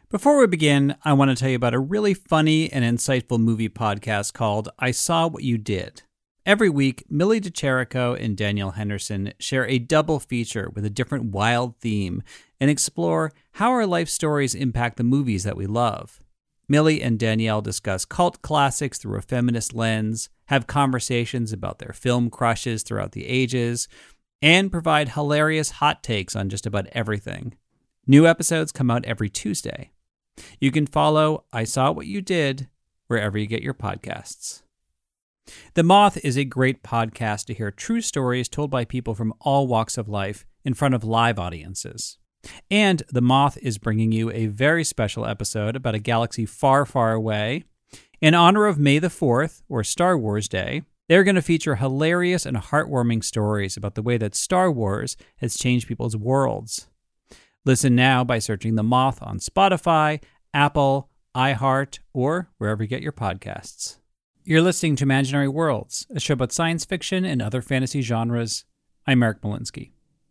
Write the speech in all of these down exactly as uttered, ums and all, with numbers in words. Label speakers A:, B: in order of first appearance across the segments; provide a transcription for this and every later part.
A: Before we begin, I want to tell you about a really funny and insightful movie podcast called I Saw What You Did. Every week, Millie DeCherico and Danielle Henderson share a double feature with a different wild theme and explore how our life stories impact the movies that we love. Millie and Danielle discuss cult classics through a feminist lens, have conversations about their film crushes throughout the ages, and provide hilarious hot takes on just about everything. New episodes come out every Tuesday. You can follow I Saw What You Did wherever you get your podcasts. The Moth is a great podcast to hear true stories told by people from all walks of life in front of live audiences. And The Moth is bringing you a very special episode about a galaxy far, far away. In honor of May the fourth, or Star Wars Day, they're going to feature hilarious and heartwarming stories about the way that Star Wars has changed people's worlds. Listen now by searching The Moth on Spotify, Apple, iHeart, or wherever you get your podcasts. You're listening to Imaginary Worlds, a show about science fiction and other fantasy genres. I'm Eric Molinsky.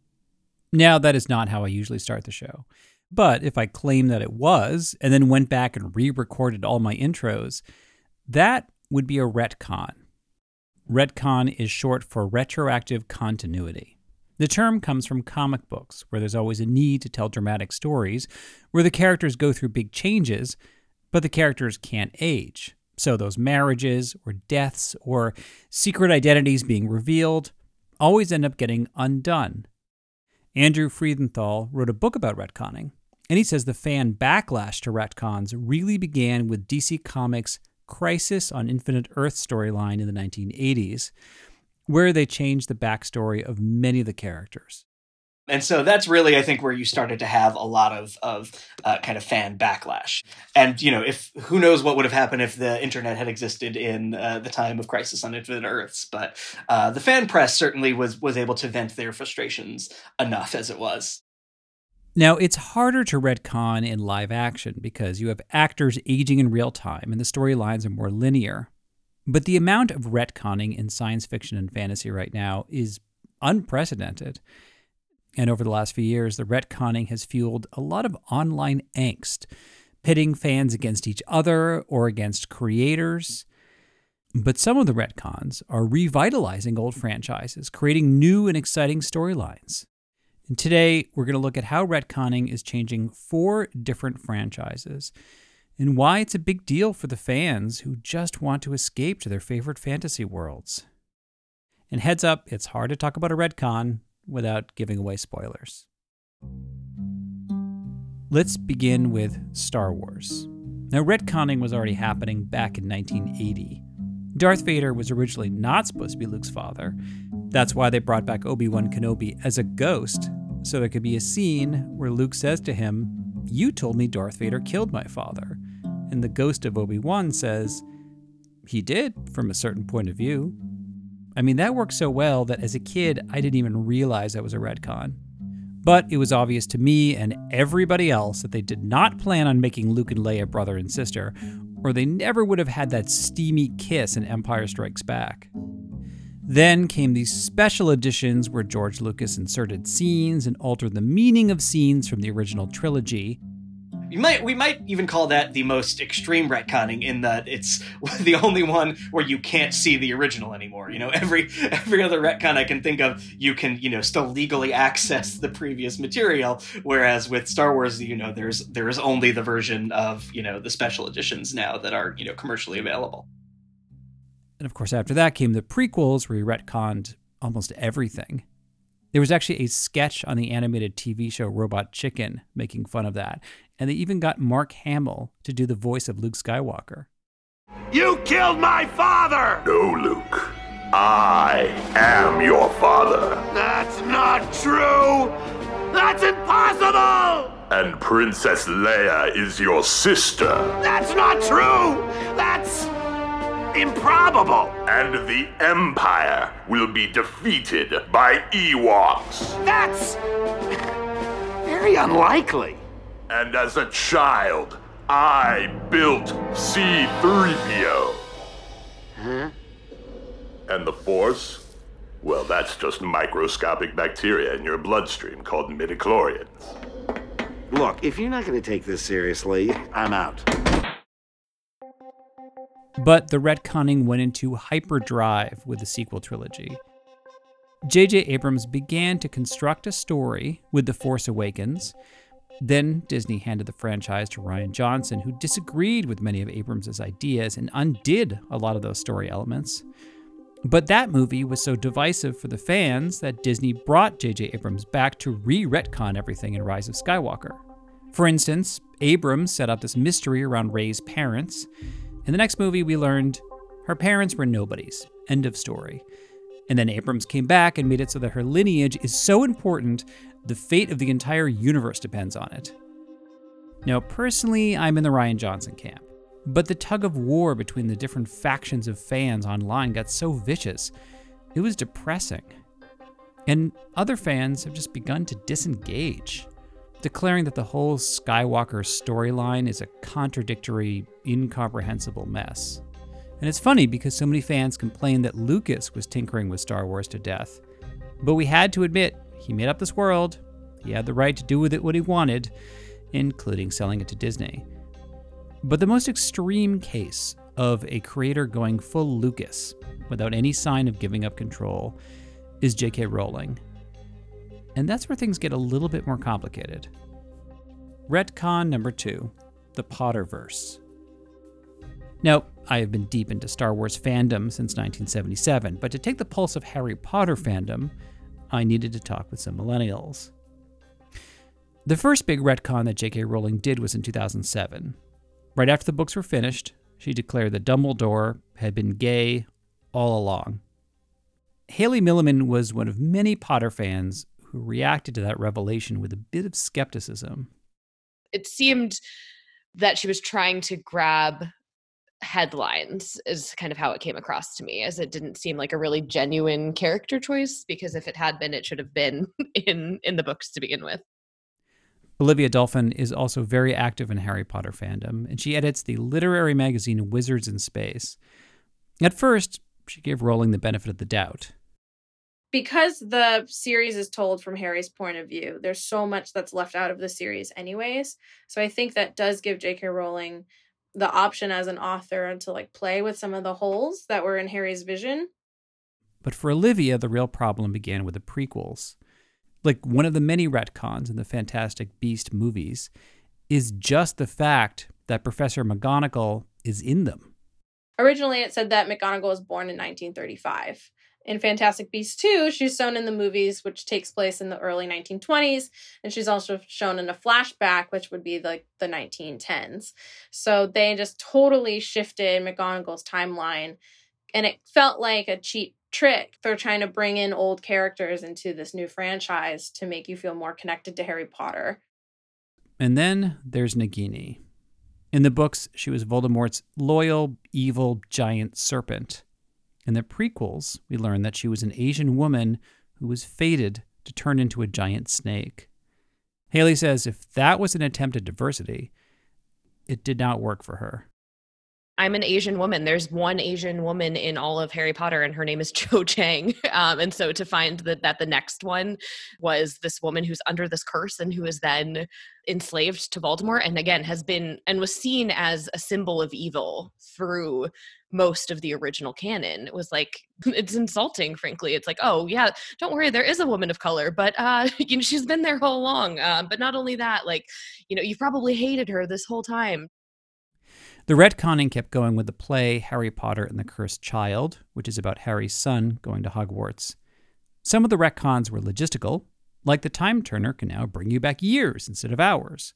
A: Now, that is not how I usually start the show. But if I claim that it was, and then went back and re-recorded all my intros, that would be a retcon. Retcon is short for retroactive continuity. The term comes from comic books, where there's always a need to tell dramatic stories, where the characters go through big changes, but the characters can't age. So those marriages, or deaths, or secret identities being revealed always end up getting undone. Andrew Friedenthal wrote a book about retconning, and he says the fan backlash to retcons really began with D C Comics' Crisis on Infinite Earth storyline in the nineteen eighties, where they changed the backstory of many of the characters.
B: And so that's really, I think, where you started to have a lot of, of uh, kind of fan backlash. And, you know, if who knows what would have happened if the internet had existed in uh, the time of Crisis on Infinite Earths. But uh, the fan press certainly was was able to vent their frustrations enough as it was.
A: Now, it's harder to retcon in live action because you have actors aging in real time and the storylines are more linear. But the amount of retconning in science fiction and fantasy right now is unprecedented. And over the last few years, the retconning has fueled a lot of online angst, pitting fans against each other or against creators. But some of the retcons are revitalizing old franchises, creating new and exciting storylines. And today, we're going to look at how retconning is changing four different franchises and why it's a big deal for the fans who just want to escape to their favorite fantasy worlds. And heads up, it's hard to talk about a retcon without giving away spoilers. Let's begin with Star Wars. Now, retconning was already happening back in nineteen eighty. Darth Vader was originally not supposed to be Luke's father. That's why they brought back Obi-Wan Kenobi as a ghost, so there could be a scene where Luke says to him, "You told me Darth Vader killed my father." And the ghost of Obi-Wan says, "He did, from a certain point of view." I mean, that worked so well that as a kid, I didn't even realize that was a retcon. But it was obvious to me and everybody else that they did not plan on making Luke and Leia brother and sister, or they never would have had that steamy kiss in Empire Strikes Back. Then came these special editions where George Lucas inserted scenes and altered the meaning of scenes from the original trilogy.
B: You might, we might even call that the most extreme retconning, in that it's the only one where you can't see the original anymore. You know, every every other retcon I can think of, you can, you know, still legally access the previous material. Whereas with Star Wars, you know, there's there is only the version of, you know, the special editions now that are, you know, commercially available.
A: And of course, after that came the prequels, where he retconned almost everything. There was actually a sketch on the animated T V show Robot Chicken making fun of that. And they even got Mark Hamill to do the voice of Luke Skywalker.
C: You killed my father!
D: No, Luke. I am your father.
C: That's not true! That's impossible!
D: And Princess Leia is your sister.
C: That's not true! That's improbable!
D: And the Empire will be defeated by Ewoks.
C: That's very unlikely.
D: And as a child, I built C three P O.
C: Huh?
D: And the Force? Well, that's just microscopic bacteria in your bloodstream called midichlorians.
C: Look, if you're not going to take this seriously, I'm out.
A: But the retconning went into hyperdrive with the sequel trilogy. J J. Abrams began to construct a story with The Force Awakens. Then Disney handed the franchise to Rian Johnson, who disagreed with many of Abrams' ideas and undid a lot of those story elements. But that movie was so divisive for the fans that Disney brought J J. Abrams back to re-retcon everything in Rise of Skywalker. For instance, Abrams set up this mystery around Rey's parents. In the next movie, we learned her parents were nobodies. End of story. And then Abrams came back and made it so that her lineage is so important, the fate of the entire universe depends on it. Now, personally, I'm in the Rian Johnson camp. But the tug of war between the different factions of fans online got so vicious, it was depressing. And other fans have just begun to disengage, declaring that the whole Skywalker storyline is a contradictory, incomprehensible mess. And it's funny because so many fans complained that Lucas was tinkering with Star Wars to death. But we had to admit, he made up this world, he had the right to do with it what he wanted, including selling it to Disney. But the most extreme case of a creator going full Lucas without any sign of giving up control is J K. Rowling. And that's where things get a little bit more complicated. Retcon number two, the Potterverse. Now, I have been deep into Star Wars fandom since nineteen seventy-seven, but to take the pulse of Harry Potter fandom, I needed to talk with some millennials. The first big retcon that J K. Rowling did was in two thousand seven. Right after the books were finished, she declared that Dumbledore had been gay all along. Haley Milliman was one of many Potter fans who reacted to that revelation with a bit of skepticism.
E: It seemed that she was trying to grab headlines is kind of how it came across to me, as it didn't seem like a really genuine character choice, because if it had been, it should have been in, in the books to begin with.
A: Olivia Dolphin is also very active in Harry Potter fandom, and she edits the literary magazine Wizards in Space. At first, she gave Rowling the benefit of the doubt.
F: Because the series is told from Harry's point of view, there's so much that's left out of the series anyways. So I think that does give J K. Rowling the option as an author to like play with some of the holes that were in Harry's vision.
A: But for Olivia, the real problem began with the prequels. Like, one of the many retcons in the Fantastic Beast movies is just the fact that Professor McGonagall is in them.
F: Originally, it said that McGonagall was born in nineteen thirty-five. In Fantastic Beasts two, she's shown in the movies, which takes place in the early nineteen twenties, and she's also shown in a flashback, which would be like the nineteen tens. So they just totally shifted McGonagall's timeline, and it felt like a cheap trick. They're trying to bring in old characters into this new franchise to make you feel more connected to Harry Potter.
A: And then there's Nagini. In the books, she was Voldemort's loyal, evil, giant serpent. In the prequels, we learn that she was an Asian woman who was fated to turn into a giant snake. Haley says if that was an attempt at diversity, it did not work for her.
E: I'm an Asian woman. There's one Asian woman in all of Harry Potter, and her name is Cho Chang. Um, and so to find that, that the next one was this woman who's under this curse and who is then enslaved to Voldemort, and again has been and was seen as a symbol of evil through most of the original canon. It was like, it's insulting, frankly. It's like, oh yeah, don't worry, there is a woman of color, but uh, you know, she's been there all along. Uh, but not only that, like, you know, you probably hated her this whole time.
A: The retconning kept going with the play Harry Potter and the Cursed Child, which is about Harry's son going to Hogwarts. Some of the retcons were logistical, like the time turner can now bring you back years instead of hours.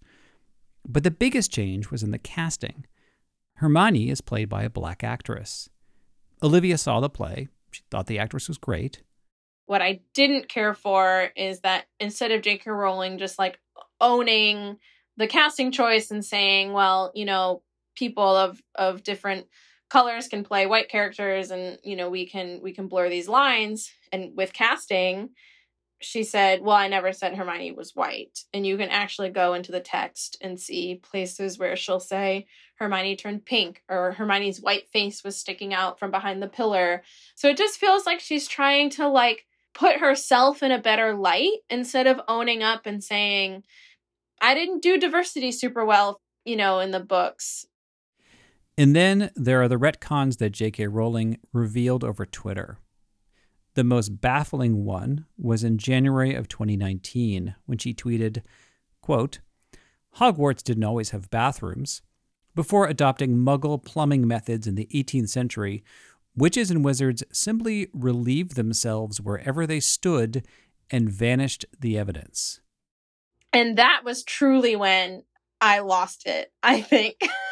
A: But the biggest change was in the casting. Hermione is played by a black actress. Olivia saw the play. She thought the actress was great.
F: What I didn't care for is that instead of J K. Rowling just like owning the casting choice and saying, well, you know, people of, of different colors can play white characters, and, you know, we can we can blur these lines. And with casting, she said, well, I never said Hermione was white. And you can actually go into the text and see places where she'll say Hermione turned pink, or Hermione's white face was sticking out from behind the pillar. So it just feels like she's trying to like put herself in a better light instead of owning up and saying, I didn't do diversity super well, you know, in the books.
A: And then there are the retcons that J K Rowling revealed over Twitter. The most baffling one was in January of twenty nineteen when she tweeted, quote, Hogwarts didn't always have bathrooms. Before adopting Muggle plumbing methods in the eighteenth century, witches and wizards simply relieved themselves wherever they stood and vanished the evidence.
F: And that was truly when I lost it, I think.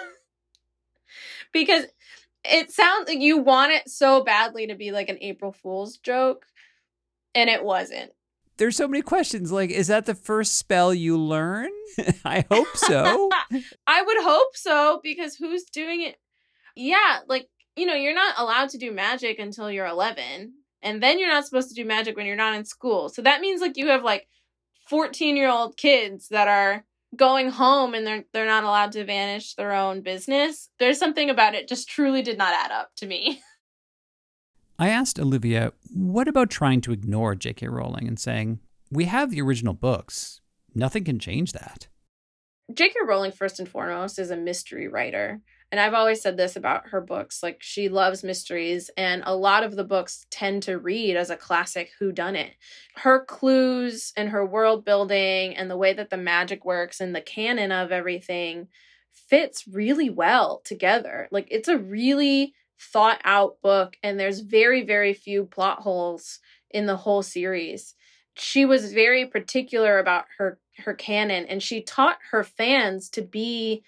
F: Because it sounds like you want it so badly to be like an April Fool's joke, and it wasn't.
A: There's so many questions. Like, is that the first spell you learn? I hope so.
F: I would hope so, because who's doing it? Yeah, like, you know, you're not allowed to do magic until you're eleven. And then you're not supposed to do magic when you're not in school. So that means, like, you have, like, fourteen-year-old kids that are going home and they're they're not allowed to vanish their own business. There's something about it just truly did not add up to me.
A: I asked Olivia, what about trying to ignore J K Rowling and saying, we have the original books. Nothing can change that.
F: J K Rowling, first and foremost, is a mystery writer. And I've always said this about her books. Like, she loves mysteries, and a lot of the books tend to read as a classic whodunit. Her clues and her world building and the way that the magic works and the canon of everything fits really well together. Like, it's a really thought out book, and there's very, very few plot holes in the whole series. She was very particular about her, her canon, and she taught her fans to be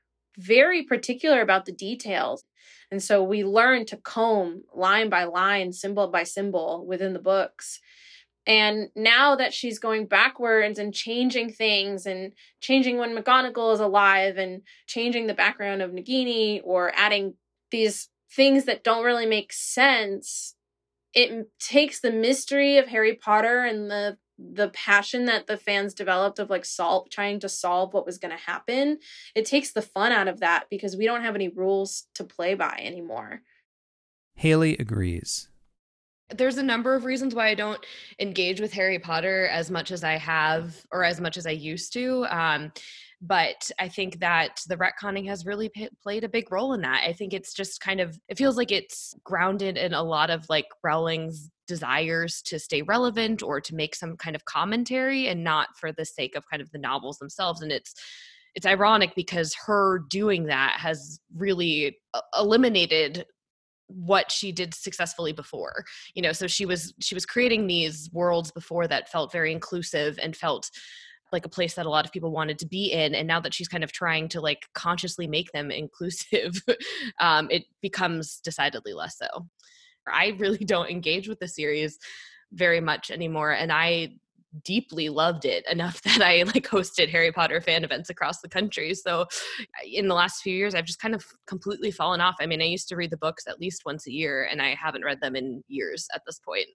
F: very particular about the details. And so we learn to comb line by line, symbol by symbol within the books. And now that she's going backwards and changing things and changing when McGonagall is alive and changing the background of Nagini or adding these things that don't really make sense, it takes the mystery of Harry Potter and the the passion that the fans developed of like solve trying to solve what was going to happen. It takes the fun out of that because we don't have any rules to play by anymore.
A: Haley agrees.
E: There's a number of reasons why I don't engage with Harry Potter as much as I have or as much as I used to. Um, but I think that the retconning has really p- played a big role in that. I think it's just kind of, it feels like it's grounded in a lot of like Rowling's desires to stay relevant or to make some kind of commentary and not for the sake of kind of the novels themselves. And it's, it's ironic because her doing that has really eliminated what she did successfully before, you know, so she was, she was creating these worlds before that felt very inclusive and felt like a place that a lot of people wanted to be in. And now that she's kind of trying to like consciously make them inclusive, um, it becomes decidedly less so. I really don't engage with the series very much anymore. And I deeply loved it enough that I like hosted Harry Potter fan events across the country. So in the last few years, I've just kind of completely fallen off. I mean, I used to read the books at least once a year, and I haven't read them in years at this point.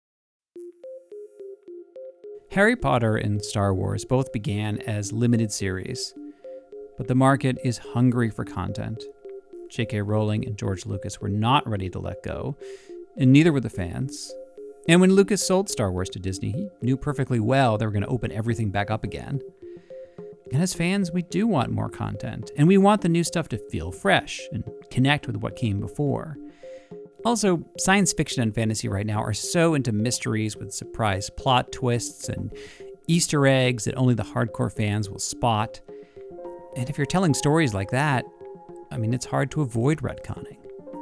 A: Harry Potter and Star Wars both began as limited series, but the market is hungry for content. J K Rowling and George Lucas were not ready to let go, and neither were the fans. And when Lucas sold Star Wars to Disney, he knew perfectly well they were going to open everything back up again. And as fans, we do want more content, and we want the new stuff to feel fresh and connect with what came before. Also, science fiction and fantasy right now are so into mysteries with surprise plot twists and Easter eggs that only the hardcore fans will spot. And if you're telling stories like that, I mean, it's hard to avoid retconning.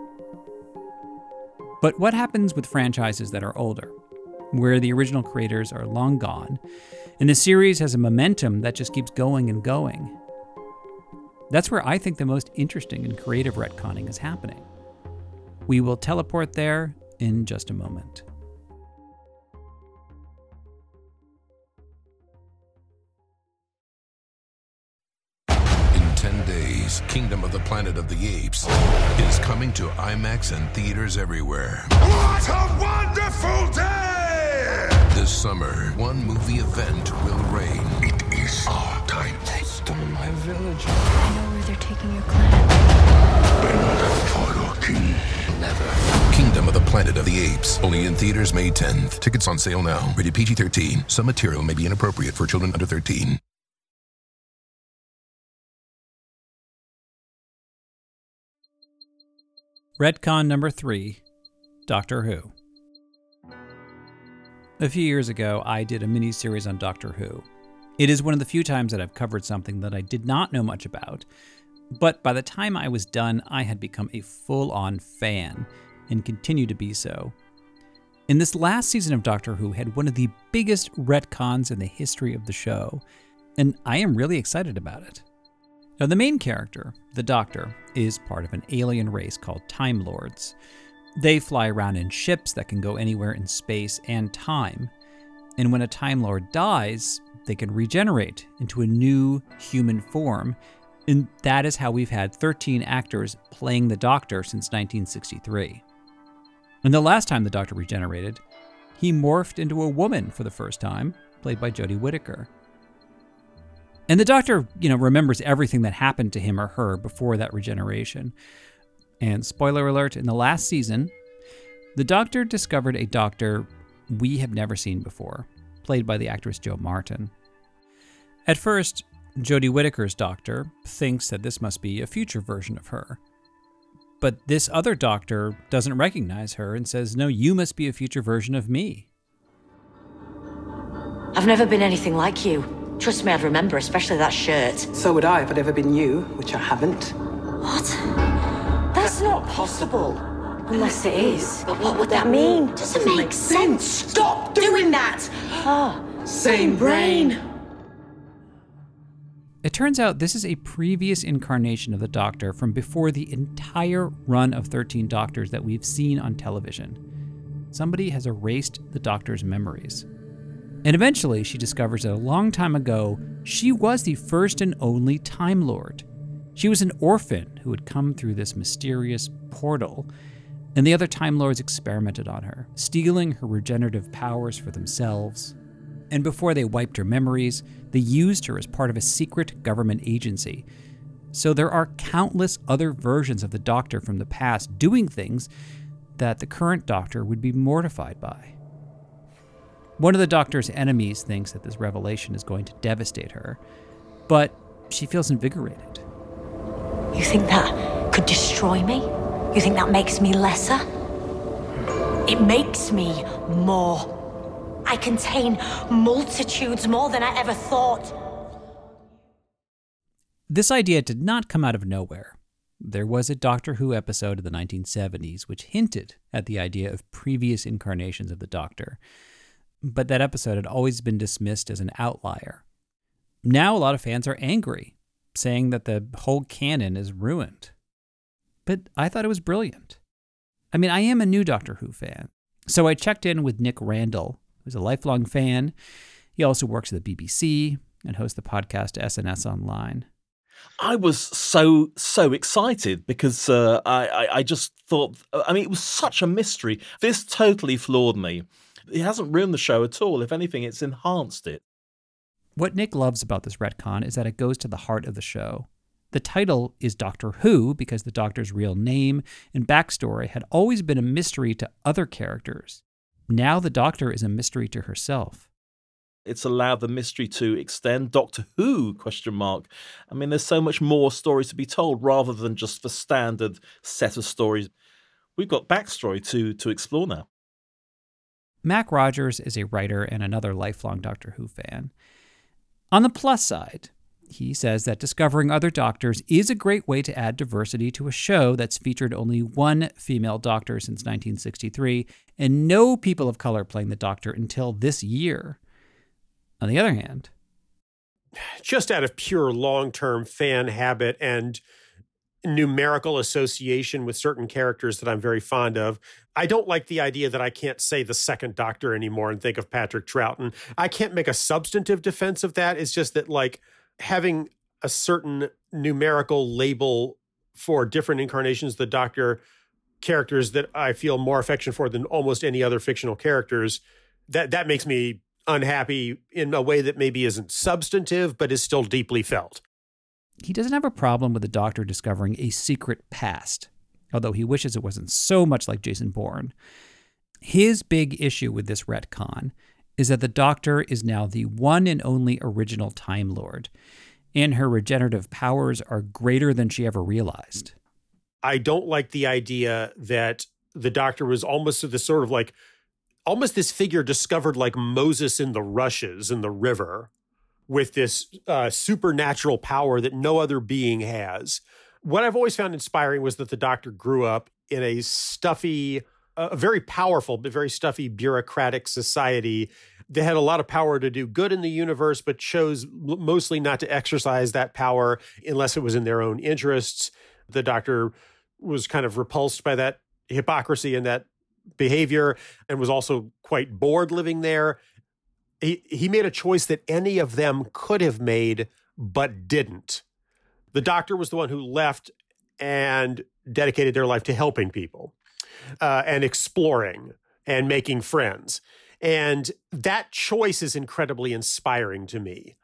A: But what happens with franchises that are older, where the original creators are long gone, and the series has a momentum that just keeps going and going? That's where I think the most interesting and creative retconning is happening. We will teleport there in just a moment.
G: In ten days, Kingdom of the Planet of the Apes is coming to IMAX and theaters everywhere.
D: What a wonderful day!
G: This summer, one movie event will reign.
D: It is our time.
H: They stole my village.
I: I know where they're taking your clan.
D: Bend for your king.
G: Never. Kingdom of the Planet of the Apes. Only in theaters May tenth. Tickets on sale now. Rated P G thirteen. Some material may be inappropriate for children under thirteen.
A: Retcon number three, Doctor Who. A few years ago, I did a mini-series on Doctor Who. It is one of the few times that I've covered something that I did not know much about, but by the time I was done, I had become a full-on fan, and continue to be so. And this last season of Doctor Who had one of the biggest retcons in the history of the show, and I am really excited about it. Now, the main character, the Doctor, is part of an alien race called Time Lords. They fly around in ships that can go anywhere in space and time, and when a Time Lord dies, they can regenerate into a new human form, and that is how we've had thirteen actors playing the Doctor since nineteen sixty-three. And the last time the Doctor regenerated, he morphed into a woman for the first time, played by Jodie Whittaker. And the Doctor, you know, remembers everything that happened to him or her before that regeneration. And spoiler alert, in the last season, the Doctor discovered a Doctor we have never seen before, played by the actress Jo Martin. At first, Jodie Whittaker's Doctor thinks that this must be a future version of her. But this other Doctor doesn't recognize her and says, no, you must be a future version of me.
J: I've never been anything like you. Trust me, I'd remember, especially that shirt.
K: So would I if I'd ever been you, which I haven't.
J: What? That's not possible. Unless it is. But what would that mean? Doesn't make sense. Stop doing that! Ah, same brain.
A: It turns out this is a previous incarnation of the Doctor from before the entire run of thirteen Doctors that we've seen on television. Somebody has erased the Doctor's memories. And eventually, she discovers that a long time ago, she was the first and only Time Lord. She was an orphan who had come through this mysterious portal, and the other Time Lords experimented on her, stealing her regenerative powers for themselves. And before they wiped her memories, they used her as part of a secret government agency. So there are countless other versions of the Doctor from the past doing things that the current Doctor would be mortified by. One of the Doctor's enemies thinks that this revelation is going to devastate her, but she feels invigorated.
J: You think that could destroy me? You think that makes me lesser? It makes me more. I contain multitudes more than I ever thought.
A: This idea did not come out of nowhere. There was a Doctor Who episode of the nineteen seventies which hinted at the idea of previous incarnations of the Doctor. But that episode had always been dismissed as an outlier. Now a lot of fans are angry, saying that the whole canon is ruined. But I thought it was brilliant. I mean, I am a new Doctor Who fan. So I checked in with Nick Randall, who's a lifelong fan. He also works at the B B C and hosts the podcast S N S Online.
L: I was so, so excited because uh, I, I, I just thought, I mean, it was such a mystery. This totally floored me. It hasn't ruined the show at all. If anything, it's enhanced it.
A: What Nick loves about this retcon is that it goes to the heart of the show. The title is Doctor Who because the Doctor's real name and backstory had always been a mystery to other characters. Now the Doctor is a mystery to herself.
L: It's allowed the mystery to extend. Doctor Who, question mark. I mean, there's so much more stories to be told rather than just the standard set of stories. We've got backstory to, to explore now.
A: Mac Rogers is a writer and another lifelong Doctor Who fan. On the plus side, he says that discovering other Doctors is a great way to add diversity to a show that's featured only one female Doctor since nineteen sixty-three and no people of color playing the Doctor until this year. On the other hand,
M: just out of pure long-term fan habit and numerical association with certain characters that I'm very fond of, I don't like the idea that I can't say the second Doctor anymore and think of Patrick Troughton. I can't make a substantive defense of that. It's just that, like, having a certain numerical label for different incarnations of the Doctor, characters that I feel more affection for than almost any other fictional characters, that that makes me unhappy in a way that maybe isn't substantive, but is still deeply felt.
A: He doesn't have a problem with the Doctor discovering a secret past, although he wishes it wasn't so much like Jason Bourne. His big issue with this retcon is that the Doctor is now the one and only original Time Lord, and her regenerative powers are greater than she ever realized.
M: I don't like the idea that the Doctor was almost this sort of like, almost this figure discovered like Moses in the rushes in the river with this uh, supernatural power that no other being has. What I've always found inspiring was that the Doctor grew up in a stuffy, a very powerful, but very stuffy bureaucratic society that had a lot of power to do good in the universe, but chose mostly not to exercise that power unless it was in their own interests. The Doctor was kind of repulsed by that hypocrisy and that behavior and was also quite bored living there. He, he made a choice that any of them could have made, but didn't. The Doctor was the one who left and dedicated their life to helping people uh, and exploring and making friends. And that choice is incredibly inspiring to me.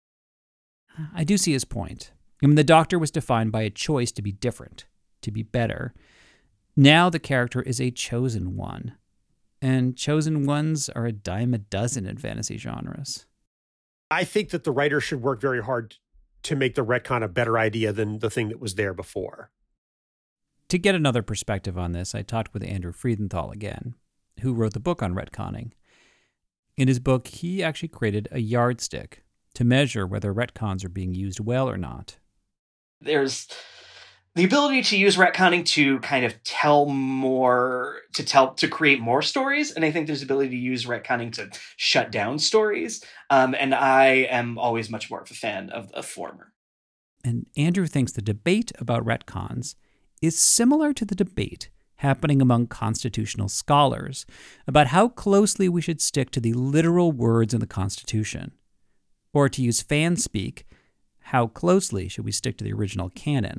A: I do see his point. I mean, the Doctor was defined by a choice to be different, to be better. Now the character is a chosen one. And chosen ones are a dime a dozen in fantasy genres.
M: I think that the writer should work very hard to make the retcon a better idea than the thing that was there before.
A: To get another perspective on this, I talked with Andrew Friedenthal again, who wrote the book on retconning. In his book, he actually created a yardstick to measure whether retcons are being used well or not.
B: There's the ability to use retconning to kind of tell more, to tell, to create more stories. And I think there's the ability to use retconning to shut down stories. Um, and I am always much more of a fan of the former.
A: And Andrew thinks the debate about retcons is similar to the debate happening among constitutional scholars about how closely we should stick to the literal words in the Constitution. Or to use fan speak, how closely should we stick to the original canon?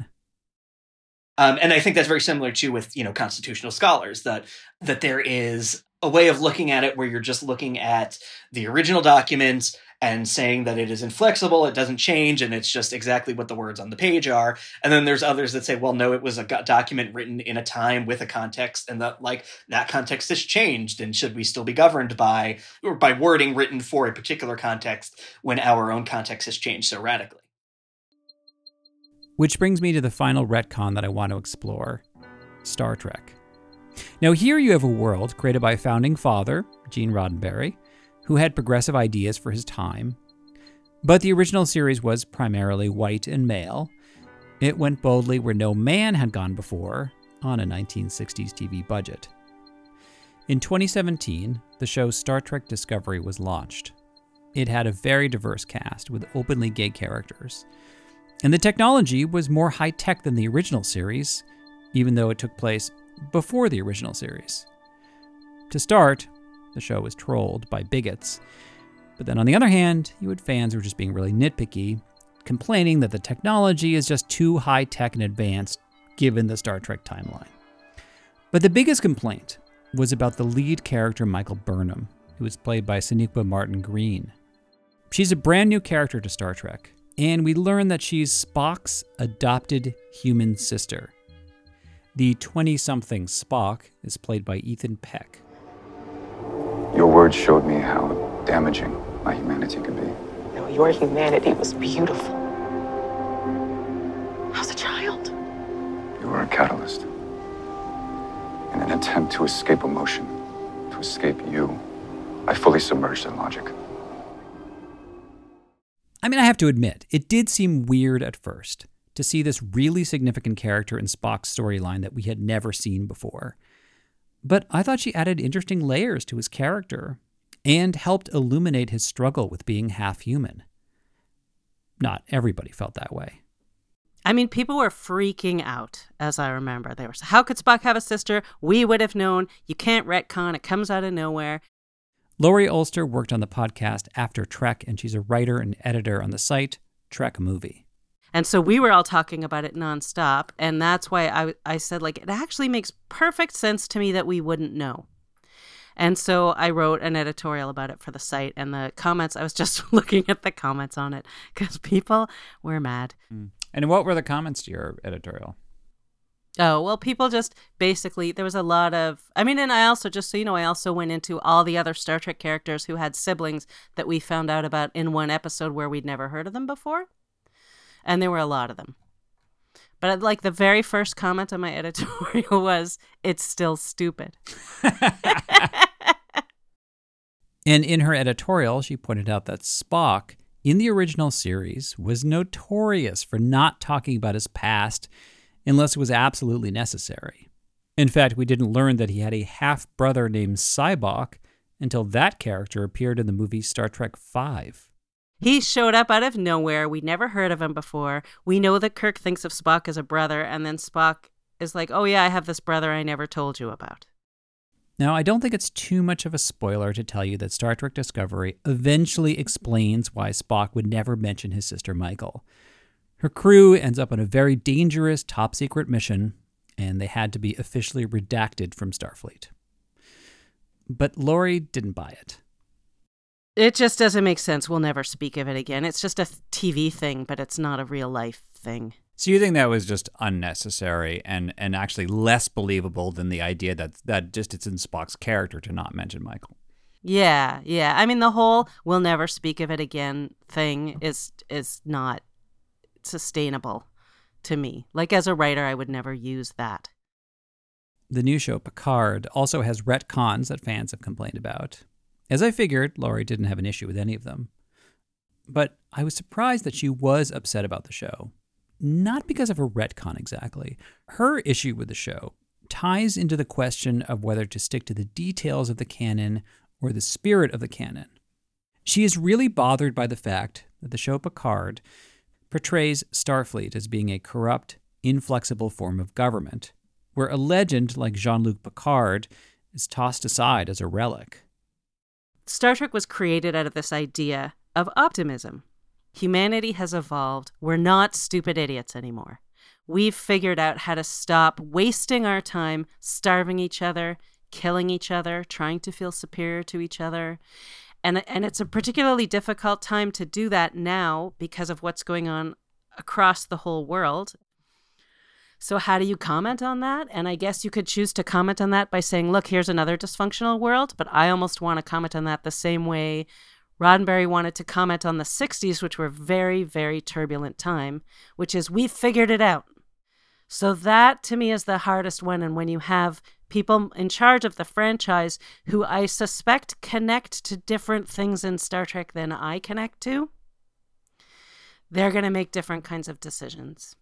B: Um, and I think that's very similar to with, you know, constitutional scholars, that that there is a way of looking at it where you're just looking at the original document and saying that it is inflexible, it doesn't change, and it's just exactly what the words on the page are. And then there's others that say, well, no, it was a document written in a time with a context, and that like that context has changed, and should we still be governed by or by wording written for a particular context when our own context has changed so radically?
A: Which brings me to the final retcon that I want to explore, Star Trek. Now here you have a world created by a founding father, Gene Roddenberry, who had progressive ideas for his time. But the original series was primarily white and male. It went boldly where no man had gone before on a nineteen sixties T V budget. In twenty seventeen, the show Star Trek Discovery was launched. It had a very diverse cast with openly gay characters. And the technology was more high-tech than the original series, even though it took place before the original series. To start, the show was trolled by bigots. But then on the other hand, you had fans who were just being really nitpicky, complaining that the technology is just too high-tech and advanced given the Star Trek timeline. But the biggest complaint was about the lead character, Michael Burnham, who was played by Sonequa Martin Green. She's a brand new character to Star Trek, and we learn that she's Spock's adopted human sister. The twenty-something Spock is played by Ethan Peck.
N: Your words showed me how damaging my humanity could be.
O: No, your humanity was beautiful. As a child.
N: You were a catalyst. In an attempt to escape emotion, to escape you, I fully submerged in logic.
A: I mean, I have to admit, it did seem weird at first to see this really significant character in Spock's storyline that we had never seen before. But I thought she added interesting layers to his character and helped illuminate his struggle with being half human. Not everybody felt that way.
P: I mean, people were freaking out, as I remember. They were saying, how could Spock have a sister? We would have known. You can't retcon. It comes out of nowhere.
A: Laurie Ulster worked on the podcast After Trek, and she's a writer and editor on the site Trek Movie.
P: And so we were all talking about it nonstop, and that's why I, I said, like, it actually makes perfect sense to me that we wouldn't know. And so I wrote an editorial about it for the site, and the comments, I was just looking at the comments on it, because people were mad.
A: Mm. And what were the comments to your editorial?
P: Oh, well, people just basically, there was a lot of, I mean, and I also, just so you know, I also went into all the other Star Trek characters who had siblings that we found out about in one episode where we'd never heard of them before. And there were a lot of them. But like the very first comment on my editorial was, it's still stupid.
A: And in her editorial, she pointed out that Spock, in the original series, was notorious for not talking about his past unless it was absolutely necessary. In fact, we didn't learn that he had a half-brother named Sybok until that character appeared in the movie Star Trek Five.
P: He showed up out of nowhere. We'd never heard of him before. We know that Kirk thinks of Spock as a brother, and then Spock is like, oh yeah, I have this brother I never told you about.
A: Now, I don't think it's too much of a spoiler to tell you that Star Trek Discovery eventually explains why Spock would never mention his sister Michael. Her crew ends up on a very dangerous top-secret mission, and they had to be officially redacted from Starfleet. But Laurie didn't buy it.
P: It just doesn't make sense. We'll never speak of it again. It's just a T V thing, but it's not a real-life thing.
A: So you think that was just unnecessary and, and actually less believable than the idea that, that just it's in Spock's character to not mention Michael?
P: Yeah, yeah. I mean, the whole we'll never speak of it again thing is is not sustainable to me. Like, as a writer, I would never use that.
A: The new show, Picard, also has retcons that fans have complained about. As I figured, Laurie didn't have an issue with any of them. But I was surprised that she was upset about the show. Not because of a retcon exactly. Her issue with the show ties into the question of whether to stick to the details of the canon or the spirit of the canon. She is really bothered by the fact that the show Picard portrays Starfleet as being a corrupt, inflexible form of government, where a legend like Jean-Luc Picard is tossed aside as a relic.
P: Star Trek was created out of this idea of optimism. Humanity has evolved. We're not stupid idiots anymore. We've figured out how to stop wasting our time starving each other, killing each other, trying to feel superior to each other. And, and it's a particularly difficult time to do that now because of what's going on across the whole world. So how do you comment on that? And I guess you could choose to comment on that by saying, look, here's another dysfunctional world. But I almost want to comment on that the same way Roddenberry wanted to comment on the sixties, which were very, very turbulent time, which is we've figured it out. So that to me is the hardest one. And when you have people in charge of the franchise who I suspect connect to different things in Star Trek than I connect to, they're going to make different kinds of decisions.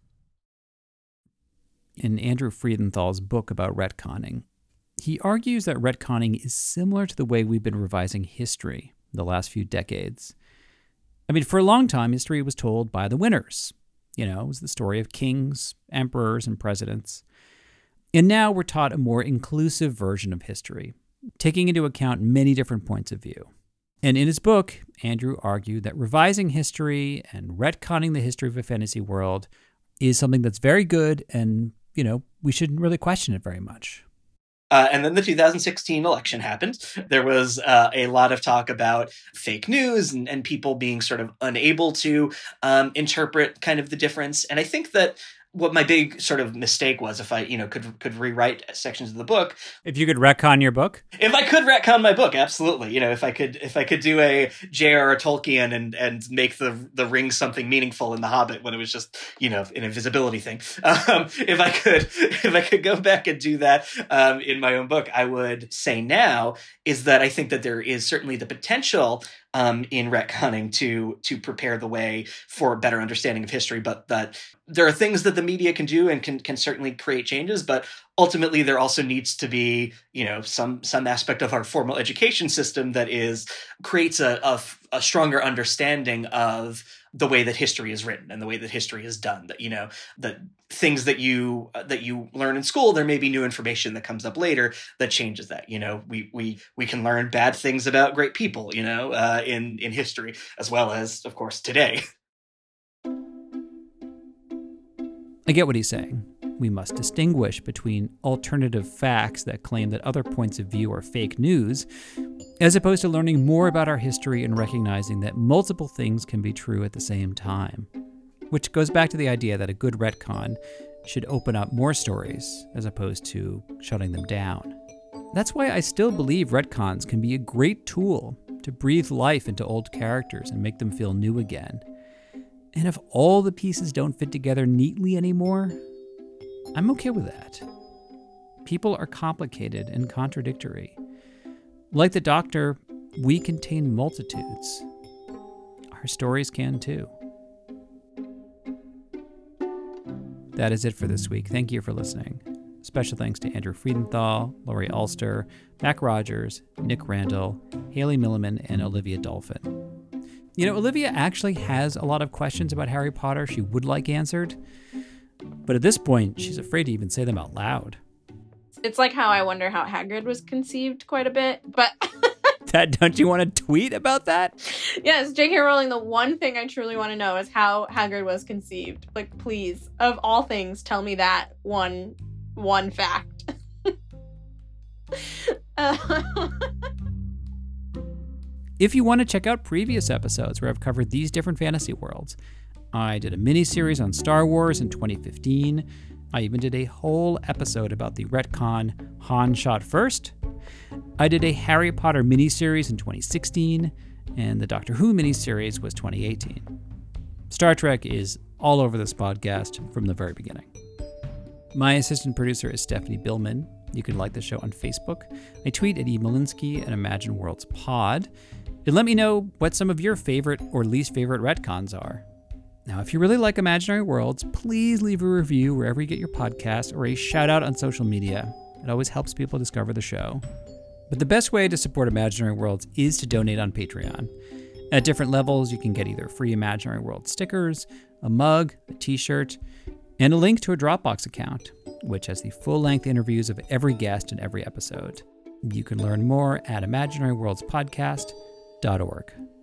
A: In Andrew Friedenthal's book about retconning, he argues that retconning is similar to the way we've been revising history the last few decades. I mean, for a long time, history was told by the winners. You know, it was the story of kings, emperors, and presidents. And now we're taught a more inclusive version of history, taking into account many different points of view. And in his book, Andrew argued that revising history and retconning the history of a fantasy world is something that's very good and, you know, we shouldn't really question it very much.
B: Uh, and then the two thousand sixteen election happened. There was uh, a lot of talk about fake news and, and people being sort of unable to um, interpret kind of the difference. And I think that what my big sort of mistake was, if I, you know, could could rewrite sections of the book.
A: If you could retcon your book?
B: If I could retcon my book, absolutely. You know, if I could if I could do a J R R Tolkien and and make the the ring something meaningful in The Hobbit when it was just, you know, an invisibility thing. Um, if I could if I could go back and do that um, in my own book, I would say now is that I think that there is certainly the potential Um, in retconning to to prepare the way for a better understanding of history, but that there are things that the media can do and can can certainly create changes, but ultimately there also needs to be, you know, some some aspect of our formal education system that is creates a, a, a stronger understanding of the way that history is written and the way that history is done. That, you know, that things that you uh, that you learn in school, there may be new information that comes up later that changes that. You know, we we we can learn bad things about great people, you know, uh, in in history as well as, of course, today.
A: I get what he's saying. We must distinguish between alternative facts that claim that other points of view are fake news, as opposed to learning more about our history and recognizing that multiple things can be true at the same time. Which goes back to the idea that a good retcon should open up more stories as opposed to shutting them down. That's why I still believe retcons can be a great tool to breathe life into old characters and make them feel new again. And if all the pieces don't fit together neatly anymore, I'm okay with that. People are complicated and contradictory. Like the Doctor, we contain multitudes. Our stories can too. That is it for this week. Thank you for listening. Special thanks to Andrew Friedenthal, Laurie Ulster, Mac Rogers, Nick Randall, Haley Milliman, and Olivia Dolphin. You know, Olivia actually has a lot of questions about Harry Potter she would like answered, but at this point, she's afraid to even say them out loud.
F: It's like how I wonder how Hagrid was conceived quite a bit, but...
A: That, don't you want to tweet about that?
F: Yes, J K Rowling, the one thing I truly want to know is how Hagrid was conceived. Like, please, of all things, tell me that one, one fact. uh,
A: If you want to check out previous episodes where I've covered these different fantasy worlds, I did a mini-series on Star Wars in twenty fifteen. I even did a whole episode about the retcon Han shot first. I did a Harry Potter mini-series in twenty sixteen, and the Doctor Who mini-series was twenty eighteen. Star Trek is all over this podcast from the very beginning. My assistant producer is Stephanie Billman. You can like the show on Facebook. I tweet at E. Malinsky and Imagine Worlds Pod. And let me know what some of your favorite or least favorite retcons are. Now, if you really like Imaginary Worlds, please leave a review wherever you get your podcast or a shout out on social media. It always helps people discover the show. But the best way to support Imaginary Worlds is to donate on Patreon. At different levels, you can get either free Imaginary World stickers, a mug, a t-shirt, and a link to a Dropbox account, which has the full-length interviews of every guest in every episode. You can learn more at imaginary worlds podcast dot org.